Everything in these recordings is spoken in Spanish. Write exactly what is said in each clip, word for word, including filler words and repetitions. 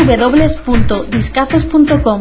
w w punto discazos punto com.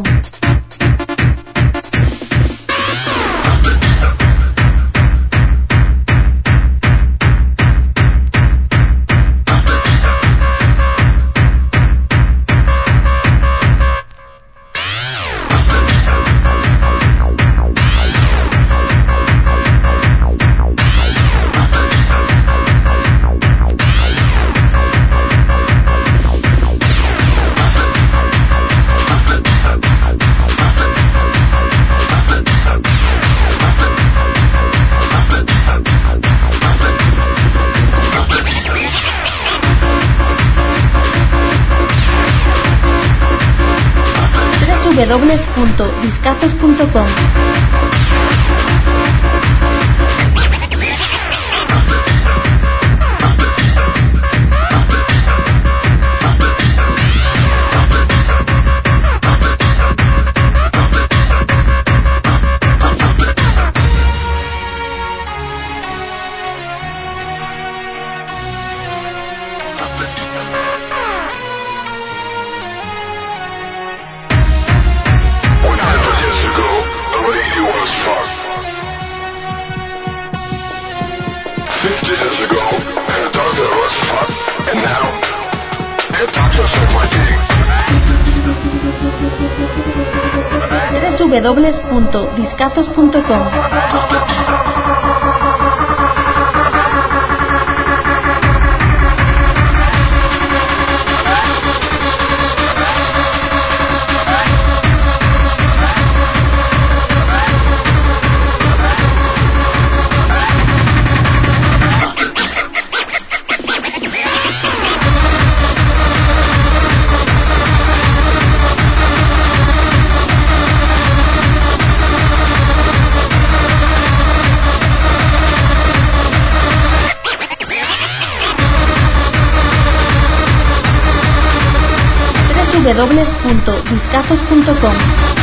w w w punto discazos punto com. w w w punto discazos punto com. w w w punto discazos punto com.